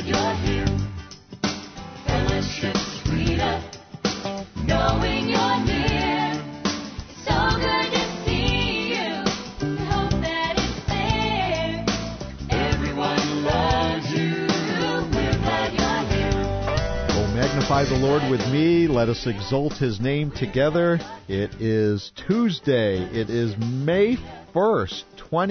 you're here. Fellowship's sweeter, knowing you're near. So good to see you. We hope that it's there. Everyone loves you. We're glad you're here. Oh, magnify the Lord with me. Let us exalt his name together. It is Tuesday. It is May 1st,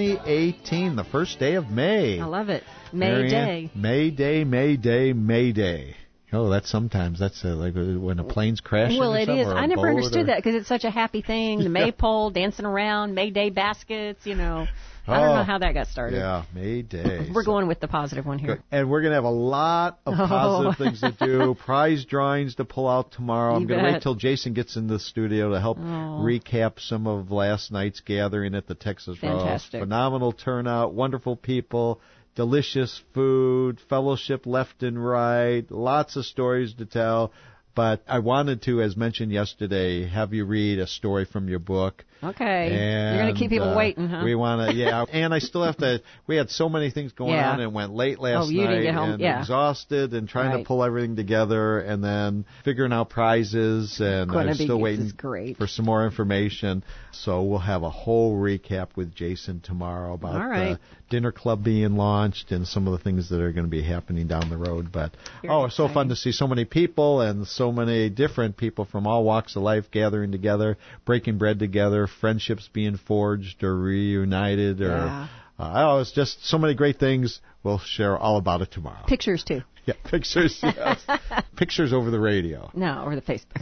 2018, the first day of May. I love it. May Day. May Day, May Day, May Day. Oh, that's like when a plane's crashing. Well, or it something, is. or a I never boat understood or... that because it's such a happy thing. The maypole, dancing around, May Day baskets, I don't know how that got started. Yeah, May Day. We're going with the positive one here. Good. And we're going to have a lot of positive things to do. Prize drawings to pull out tomorrow. I'm going to wait till Jason gets in the studio to help recap some of last night's gathering at the Texas Roast. Phenomenal turnout, wonderful people, delicious food, fellowship left and right, lots of stories to tell. But I wanted to, as mentioned yesterday, have you read a story from your book. Okay. And, you're going to keep people waiting, huh? We want to, yeah. And I still have to, we had so many things going on and went late last you night didn't get home. and exhausted and trying to pull everything together and then figuring out prizes. And I'm still waiting for some more information. So we'll have a whole recap with Jason tomorrow about the dinner club being launched and some of the things that are going to be happening down the road. But, it's so fun to see so many people and so many different people from all walks of life gathering together, breaking bread together, friendships being forged or reunited, or it's just so many great things. We'll share all about it tomorrow. Pictures too. Yeah, pictures. Yes. Pictures over the radio. No, over the Facebook.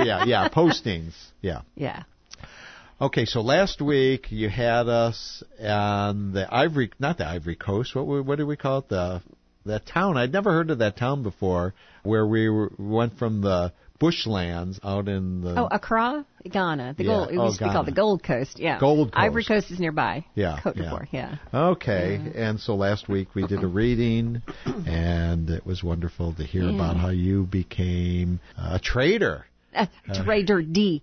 Postings. Yeah. Okay, so last week you had us on the not the Ivory Coast. What do we call it? That town. I'd never heard of that town before, where we went from the bushlands out in the... Accra, Ghana. It used to be called the Gold Coast, Gold Coast. Ivory Coast is nearby. Cote d'Ivoire, Okay, and so last week we did a reading, and it was wonderful to hear about how you became a trader. Trader D.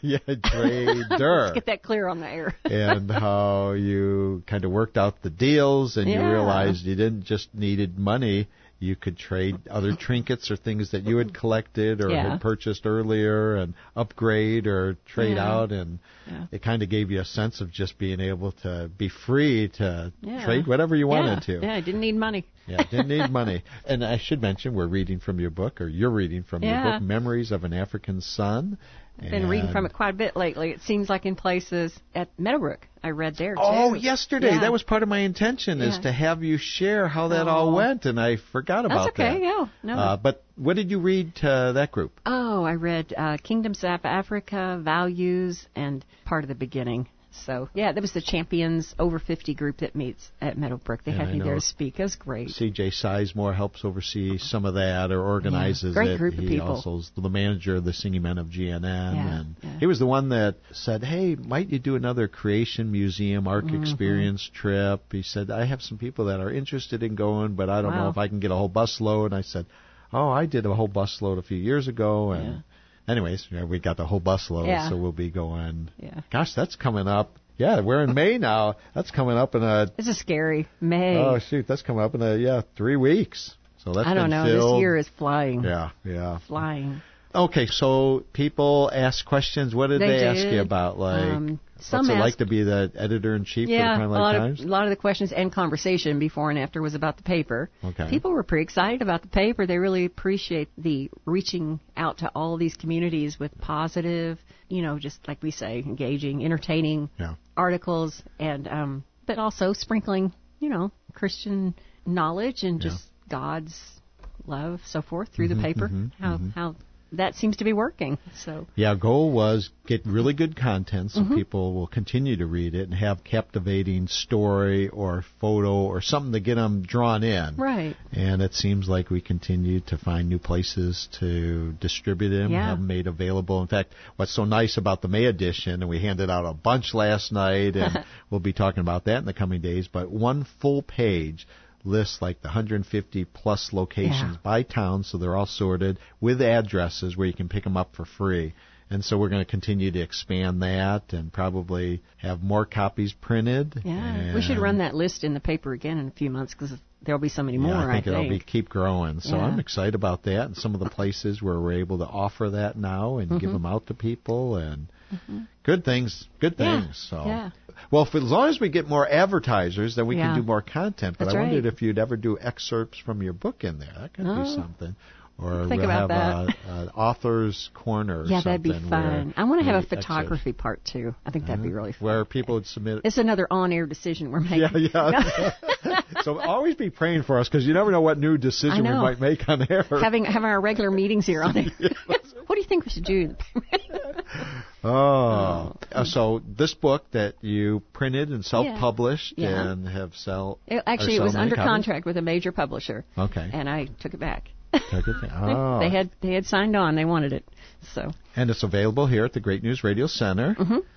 Trader. Let's get that clear on the air. And how you kind of worked out the deals, and you realized you didn't just needed money. You could trade other trinkets or things that you had collected or had purchased earlier and upgrade or trade out. And it kind of gave you a sense of just being able to be free to trade whatever you wanted to. Yeah, I didn't need money. Didn't need money. And I should mention we're reading from your book, or you're reading from your book, Memories of an African Son. I've been reading from it quite a bit lately. It seems like in places at Meadowbrook. I read there, too. Oh, yesterday. That was part of my intention, is to have you share how that all went, and I forgot about that. That's okay, no. But what did you read to that group? Oh, I read Kingdoms of Africa, Values, and part of the beginning. So, that was the Champions Over 50 group that meets at Meadowbrook. They had me there to speak. It was great. C.J. Sizemore helps oversee some of that or organizes it. Great group of people. He also is the manager of the Singing Men of GNN. And he was the one that said, hey, might you do another Creation Museum Ark Experience trip? He said, I have some people that are interested in going, but I don't know if I can get a whole busload. And I said, I did a whole busload a few years ago. And anyways, we got the whole busload, so we'll be going. Gosh, that's coming up. Yeah, we're in May now. That's coming up in a... This is scary. May. Oh, shoot, that's coming up in 3 weeks. So that's I don't know. Filled. This year is flying. Yeah. Flying. Okay, so people ask questions. What did they ask you about? Like, what's it like to be the editor-in-chief for the Crown Light Times? A lot of the questions and conversation before and after was about the paper. Okay. People were pretty excited about the paper. They really appreciate the reaching out to all these communities with positive, just like we say, engaging, entertaining articles, and but also sprinkling, Christian knowledge and just God's love, so forth, through the paper. How that seems to be working. So goal was get really good content so people will continue to read it and have captivating story or photo or something to get them drawn in. Right. And it seems like we continue to find new places to distribute them, have them made available. In fact, what's so nice about the May edition, and we handed out a bunch last night, and we'll be talking about that in the coming days, but one full page lists like the 150 plus locations by town, so they're all sorted with addresses where you can pick them up for free. And so we're going to continue to expand that and probably have more copies printed. Yeah, we should run that list in the paper again in a few months because there'll be so many more. I think it'll keep growing. So I'm excited about that, and some of the places where we're able to offer that now and give them out to people, and good things. So, well, as long as we get more advertisers, then we can do more content. But I wondered if you'd ever do excerpts from your book in there. That could be something. Or think we'll about have that. An author's corner or something. Yeah, that'd be fun. I want to have a photography part, too. I think that'd be really fun. Where people would submit. It's another on-air decision we're making. Yeah. So always be praying for us, because you never know what new decision we might make on air. Having our regular meetings here on air. What do you think we should do? So this book that you printed and self-published and have Actually, it was under contract with a major publisher. Okay. And I took it back. They had signed on. They wanted it. So. And it's available here at the Great News Radio Center.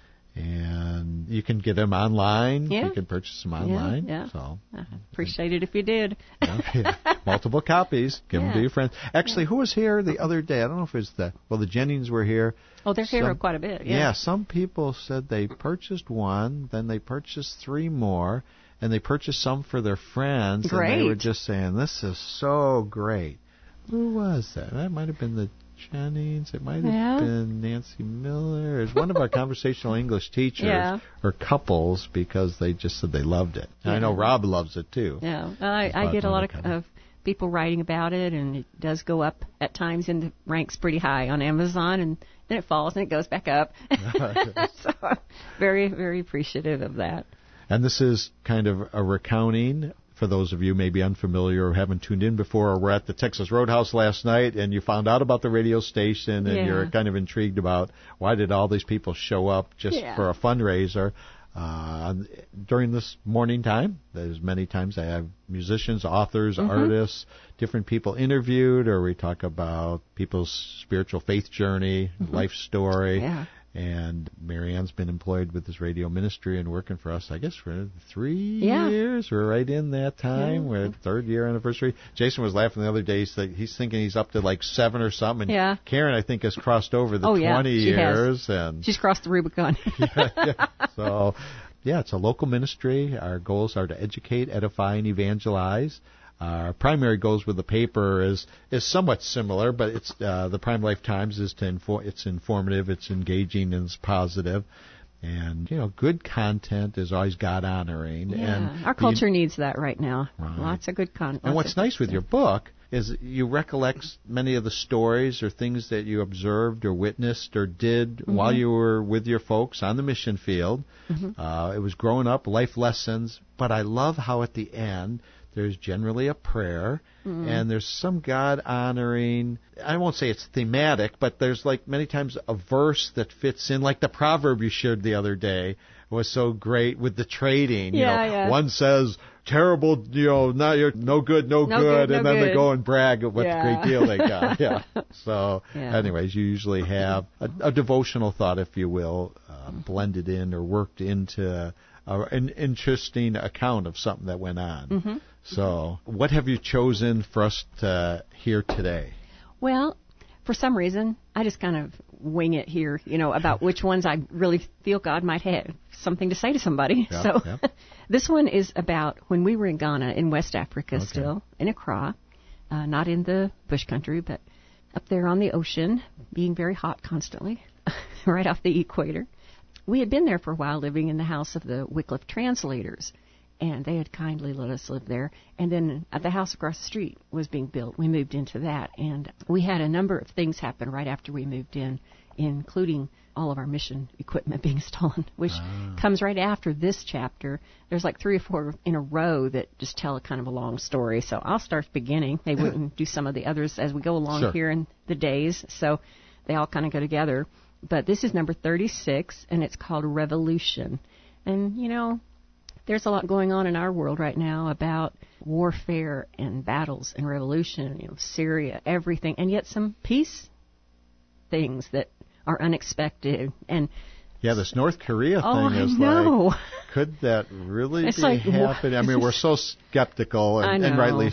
And you can get them online. You can purchase them online. So I appreciate it if you did. Multiple copies. Give them to your friends. Actually, who was here the other day? I don't know if it was the Jennings were here. Oh, they're here quite a bit. Yeah, some people said they purchased one, then they purchased 3 more, and they purchased some for their friends. Great. And they were just saying, this is so great. Who was that? That might have been the Jennings. It might have been Nancy Miller. It's one of our conversational English teachers or couples, because they just said they loved it. And I know Rob loves it too. Yeah, I get a lot of people writing about it, and it does go up at times in the ranks pretty high on Amazon, and then it falls and it goes back up. So I'm very, very appreciative of that. And this is kind of a recounting. For those of you maybe unfamiliar or haven't tuned in before, or were at the Texas Roadhouse last night and you found out about the radio station and you're kind of intrigued about why did all these people show up just for a fundraiser. During this morning time, there's many times I have musicians, authors, artists, different people interviewed, or we talk about people's spiritual faith journey, life story. Yeah. And Marianne's been employed with this radio ministry and working for us, I guess, for 3 years. We're right in that time. We're at 3rd year anniversary. Jason was laughing the other day. He's thinking he's up to like 7 or something. And Karen, I think, has crossed over the 20 years. And she's crossed the Rubicon. So, it's a local ministry. Our goals are to educate, edify, and evangelize. Our primary goals with the paper is somewhat similar, but it's the Prime Life Times is it's informative, it's engaging, and it's positive. And, good content is always God honoring. Yeah, and our culture needs that right now. Right. Lots of good content. And what's nice with your book is you recollect many of the stories or things that you observed or witnessed or did while you were with your folks on the mission field. It was growing up, life lessons. But I love how at the end, there's generally a prayer, and there's some God-honoring, I won't say it's thematic, but there's like many times a verse that fits in, like the proverb you shared the other day was so great with the trading. One says, terrible, no good, and then they go and brag at what the great deal they got. So, anyways, you usually have a devotional thought, if you will, blended in or worked into an interesting account of something that went on. So, what have you chosen for us to hear today? Well, for some reason, I just kind of wing it here, about which ones I really feel God might have something to say to somebody. This one is about when we were in Ghana, in West Africa still, in Accra, not in the bush country, but up there on the ocean, being very hot constantly, right off the equator. We had been there for a while, living in the house of the Wycliffe translators, and they had kindly let us live there. And then the house across the street was being built. We moved into that, and we had a number of things happen right after we moved in, including all of our mission equipment being stolen, which comes right after this chapter. There's like 3 or 4 in a row that just tell a kind of a long story. So I'll start at the beginning. Maybe we can do some of the others as we go along here in the days. So they all kind of go together. But this is number 36, and it's called Revolution. And, there's a lot going on in our world right now about warfare and battles and revolution, Syria, everything, and yet some peace things that are unexpected. And this North Korea thing is like, could that really be happening? I mean, we're so skeptical, and rightly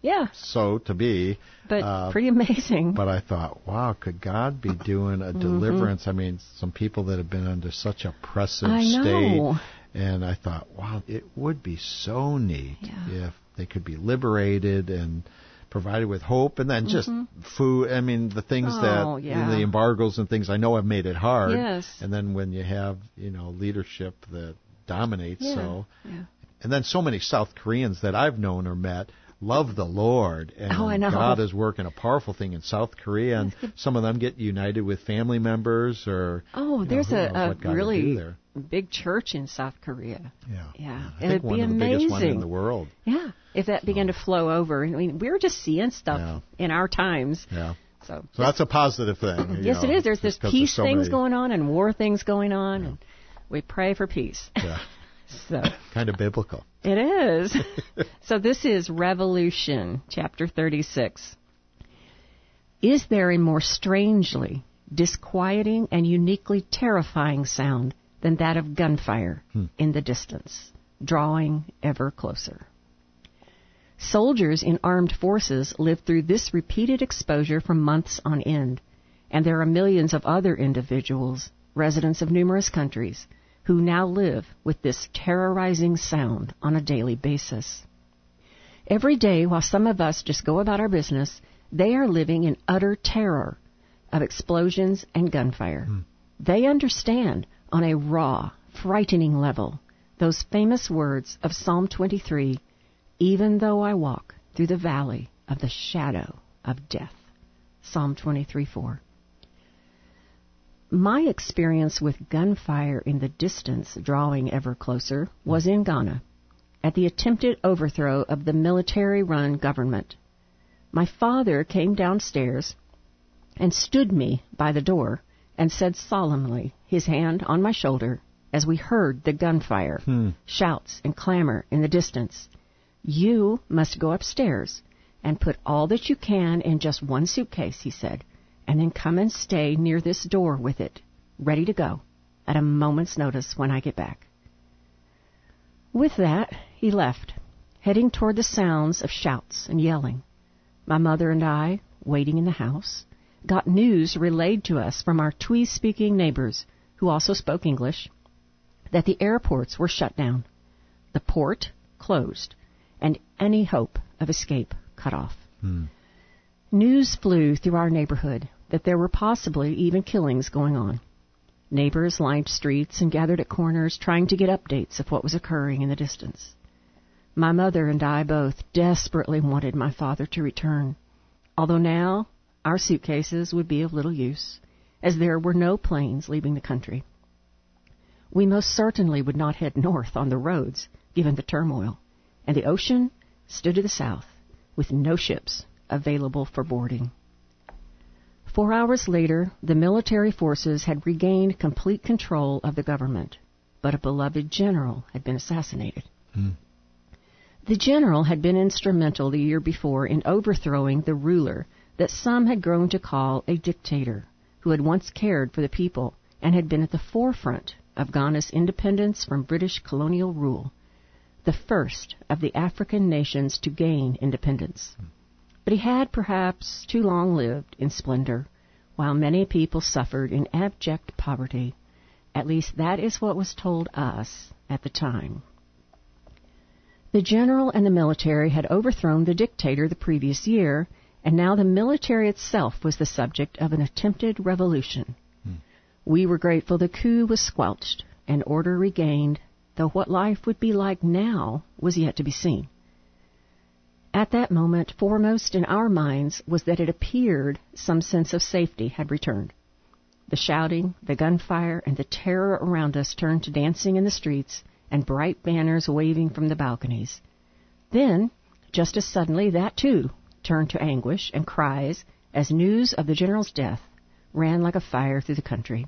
so to be. But pretty amazing. But I thought, wow, could God be doing a deliverance? I mean, some people that have been under such oppressive state. And I thought, wow, it would be so neat if they could be liberated and provided with hope, and then just food. I mean, the things the embargoes and things I know have made it hard. Yes. And then when you have, leadership that dominates, and then so many South Koreans that I've known or met love the Lord, and I know. God is working a powerful thing in South Korea, and some of them get united with family members, or there's a really big church in South Korea. Yeah, it would be amazing. The biggest one in the world. Yeah, if that began to flow over. I mean, we're just seeing stuff in our times. Yeah. So that's a positive thing. Yes, it is. There's this peace things going on and war things going on, and we pray for peace. Yeah. So kind of biblical. It is. So this is Revolution, chapter 36. Is there a more strangely disquieting and uniquely terrifying sound than that of gunfire in the distance, drawing ever closer? Soldiers in armed forces live through this repeated exposure for months on end, and there are millions of other individuals, residents of numerous countries, who now live with this terrorizing sound on a daily basis. Every day, while some of us just go about our business, they are living in utter terror of explosions and gunfire. They understand on a raw, frightening level those famous words of Psalm 23, even though I walk through the valley of the shadow of death. Psalm 23:4. My experience with gunfire in the distance, drawing ever closer, was in Ghana, at the attempted overthrow of the military-run government. My father came downstairs and stood me by the door and said solemnly, his hand on my shoulder, as we heard the gunfire, shouts and clamor in the distance, "You must go upstairs and put all that you can in just one suitcase," he said, "and then come and stay near this door with it, ready to go, at a moment's notice when I get back." With that, he left, heading toward the sounds of shouts and yelling. My mother and I, waiting in the house, got news relayed to us from our Twi-speaking neighbors, who also spoke English, that the airports were shut down, the port closed, and any hope of escape cut off. News flew through our neighborhood that there were possibly even killings going on. Neighbors lined streets and gathered at corners trying to get updates of what was occurring in the distance. My mother and I both desperately wanted my father to return, although now our suitcases would be of little use, as there were no planes leaving the country. We most certainly would not head north on the roads, given the turmoil, and the ocean stood to the south, with no ships available for boarding. 4 hours later, the military forces had regained complete control of the government, but a beloved general had been assassinated. The general had been instrumental the year before in overthrowing the ruler that some had grown to call a dictator, who had once cared for the people and had been at the forefront of Ghana's independence from British colonial rule, the first of the African nations to gain independence. But he had perhaps too long lived in splendor, while many people suffered in abject poverty. At least that is what was told us at the time. The general and the military had overthrown the dictator the previous year, and now the military itself was the subject of an attempted revolution. We were grateful the coup was squelched and order regained, though what life would be like now was yet to be seen. At that moment, foremost in our minds was that it appeared some sense of safety had returned. The shouting, the gunfire, and the terror around us turned to dancing in the streets and bright banners waving from the balconies. Then, just as suddenly, that too turned to anguish and cries as news of the general's death ran like a fire through the country.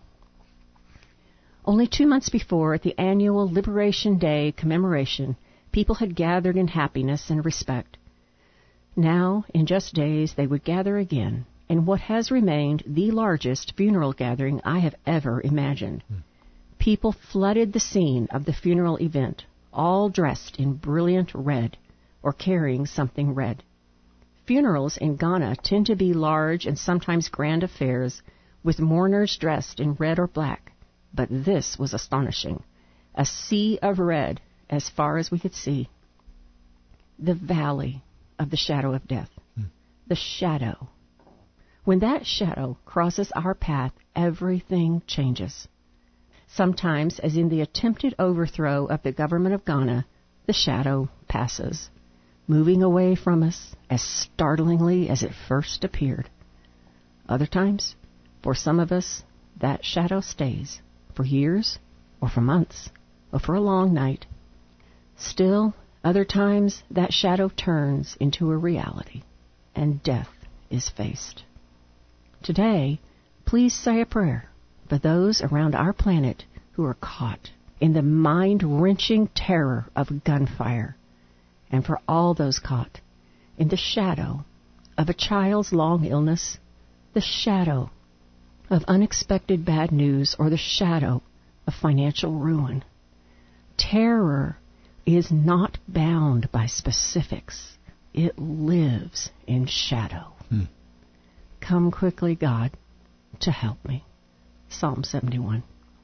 Only 2 months before, at the annual Liberation Day commemoration, people had gathered in happiness and respect. Now, in just days, they would gather again in what has remained the largest funeral gathering I have ever imagined. People flooded the scene of the funeral event, all dressed in brilliant red or carrying something red. Funerals in Ghana tend to be large and sometimes grand affairs with mourners dressed in red or black, but this was astonishing. A sea of red as far as we could see. the valley of the shadow of death. The shadow. When that shadow crosses our path, everything changes. Sometimes, as in the attempted overthrow of the government of Ghana, the shadow passes, moving away from us as startlingly as it first appeared. Other times, for some of us, that shadow stays for years, or for months, or for a long night. Still, other times, that shadow turns into a reality, and death is faced. Today, please say a prayer for those around our planet who are caught in the mind-wrenching terror of gunfire, and for all those caught in the shadow of a child's long illness, the shadow of unexpected bad news, or the shadow of financial ruin. Terror is not bound by specifics. It lives in shadow. Come quickly, God, to help me. Psalm 71.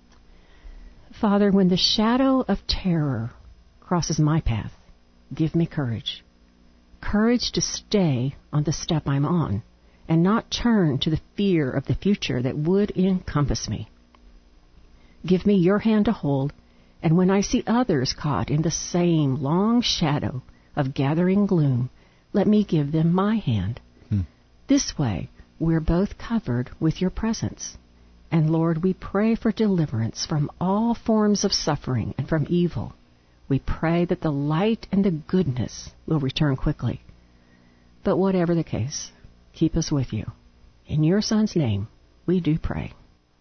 Father, when the shadow of terror crosses my path, give me courage. Courage to stay on the step I'm on and not turn to the fear of the future that would encompass me. Give me your hand to hold, and when I see others caught in the same long shadow of gathering gloom, let me give them my hand. This way, we're both covered with your presence. And Lord, we pray for deliverance from all forms of suffering and from evil. We pray that the light and the goodness will return quickly. But whatever the case, keep us with you. In your Son's name, we do pray.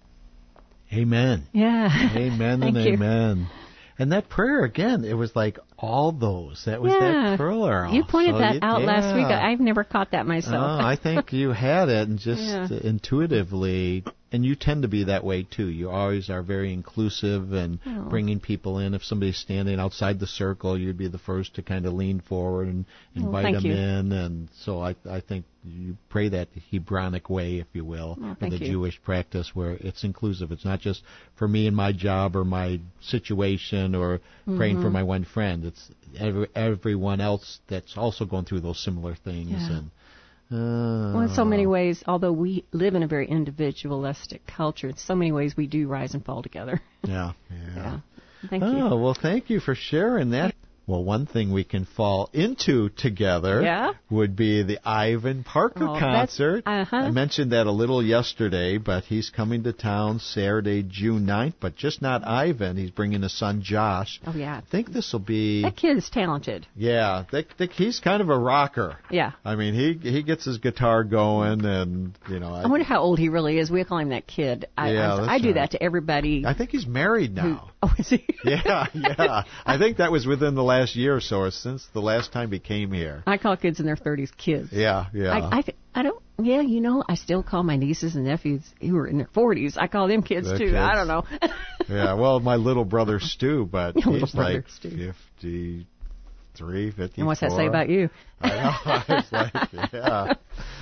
Amen. Yeah. Amen and amen. And that prayer, again, it was like all those. That was that thriller. You pointed that out last week. I've never caught that myself. I think you had it, and just intuitively, and you tend to be that way too. You always are very inclusive and bringing people in. If somebody's standing outside the circle, you'd be the first to kind of lean forward and invite them in. And so I think you pray that Hebronic way, if you will, in the Jewish practice where it's inclusive. It's not just for me and my job or my situation or praying for my one friend. It's everyone else that's also going through those similar things. Yeah. Well, in so many ways, although we live in a very individualistic culture, in so many ways we do rise and fall together. Yeah. Thank you. Oh, well, thank you for sharing that. Well, one thing we can fall into together would be the Ivan Parker concert. I mentioned that a little yesterday, but he's coming to town Saturday, June 9th, but just not Ivan. He's bringing his son, Josh. Oh, yeah. I think this will be... That kid is talented. Yeah. He's kind of a rocker. Yeah. I mean, he gets his guitar going, and, you know... I wonder how old he really is. We call him that kid. I do that to everybody. I think he's married now. Is he? Yeah. I think that was within the last year or so, or since the last time he came here. I call kids in their 30s kids. Yeah. I don't. Yeah, you know, I still call my nieces and nephews who are in their 40s. I call them kids too. I don't know. Yeah. Well, my little brother Stu, but he's like 53, 54. And what's that say about you? I know. I was like, yeah.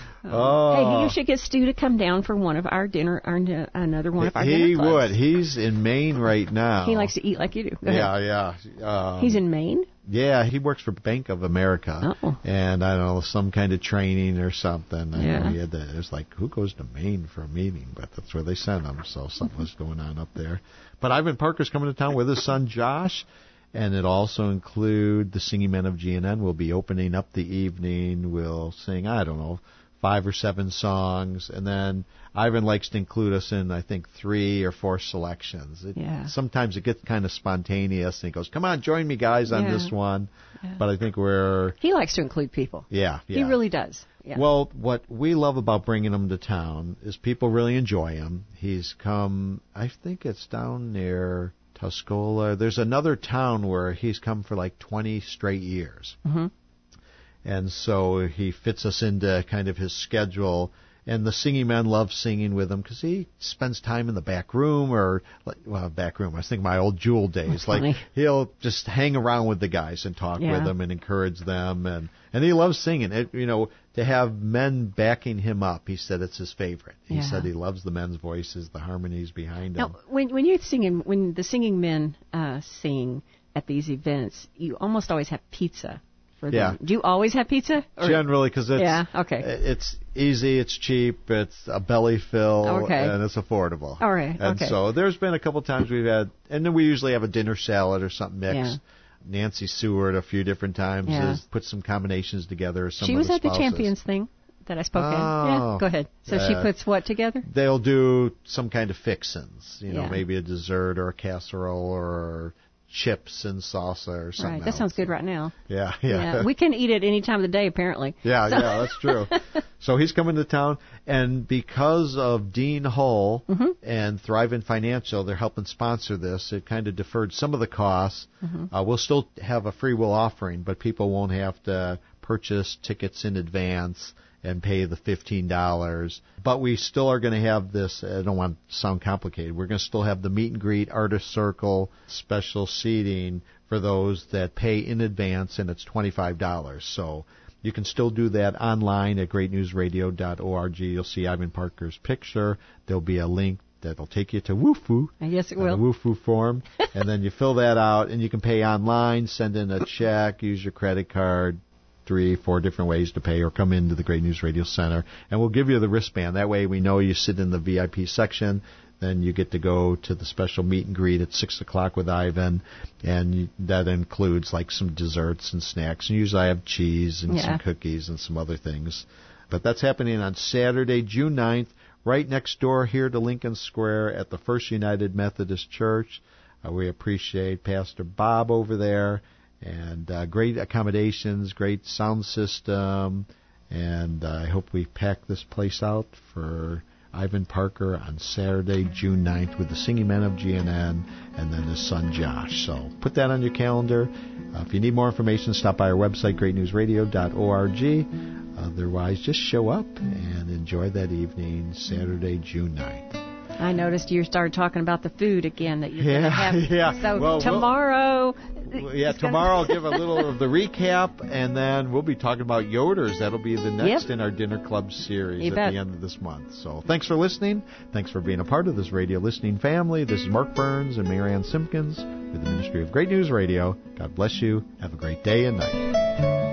Hey, you should get Stu to come down for one of our dinner, another one of our dinner clubs. He would. He's in Maine right now. He likes to eat like you do. Go ahead. He's in Maine? Yeah, he works for Bank of America. Oh. And I don't know, some kind of training or something. I know he had that. It was like, who goes to Maine for a meeting? But that's where they sent him, so something was going on up there. But Ivan Parker's coming to town with his son Josh. And it also include the Singing Men of GNN will be opening up the evening. We'll sing, 5 or 7 songs, and then Ivan likes to include us in, I think, 3 or 4 selections. Sometimes it gets kind of spontaneous, and he goes, come on, join me, guys, on this one. Yeah. But I think He likes to include people. Yeah. He really does. Yeah. Well, what we love about bringing him to town is people really enjoy him. He's come, I think it's down near Tuscola. There's another town where he's come for like 20 straight years. Mm-hmm. And so he fits us into kind of his schedule. And the singing men love singing with him because he spends time in the back room back room. I was thinking my old Jewel days. Like he'll just hang around with the guys and talk with them and encourage them. And he loves singing. To have men backing him up, he said it's his favorite. He said he loves the men's voices, the harmonies behind them. Now, when the singing men sing at these events, you almost always have pizza for them. Do you always have pizza? Generally, because it's easy, it's cheap, it's a belly fill, and it's affordable. All right. And so there's been a couple times we've had, and then we usually have a dinner salad or something mixed. Yeah. Nancy Seward a few different times has put some combinations together. She was at the Champions thing that I spoke at. Yeah, go ahead. So she puts what together? They'll do some kind of fixins, maybe a dessert or a casserole or chips and salsa or something. Right, that sounds good right now. Yeah. We can eat it any time of the day, apparently. Yeah, that's true. So he's coming to town, and because of Dean Hull and Thrivent Financial, they're helping sponsor this. It kind of deferred some of the costs. We'll still have a free will offering, but people won't have to purchase tickets in advance and pay the $15. But we still are going to have this, I don't want to sound complicated, we're going to still have the meet and greet, artist circle, special seating for those that pay in advance, and it's $25. So you can still do that online at greatnewsradio.org. You'll see Ivan Parker's picture. There'll be a link that'll take you to WooFoo. Yes, it will. The WooFoo form. And then you fill that out, and you can pay online, send in a check, use your credit card, 3-4 different ways to pay, or come into the Great News Radio Center, and we'll give you the wristband. That way we know you sit in the VIP section. Then you get to go to the special meet and greet at 6 o'clock with Ivan, and that includes like some desserts and snacks. And usually I have cheese and some cookies and some other things. But that's happening on Saturday, June 9th, right next door here to Lincoln Square at the First United Methodist Church. We appreciate Pastor Bob over there. And great accommodations, great sound system, and I hope we pack this place out for Ivan Parker on Saturday, June 9th with the Singing Men of GNN and then his son Josh. So put that on your calendar. If you need more information, stop by our website, greatnewsradio.org. Otherwise, just show up and enjoy that evening, Saturday, June 9th. I noticed you started talking about the food again that you're going to have. Yeah. So tomorrow... tomorrow I'll give a little of the recap, and then we'll be talking about Yoders. That'll be the next in our Dinner Club series at the end of this month. So thanks for listening. Thanks for being a part of this radio listening family. This is Mark Burns and Marianne Simpkins with the Ministry of Great News Radio. God bless you. Have a great day and night.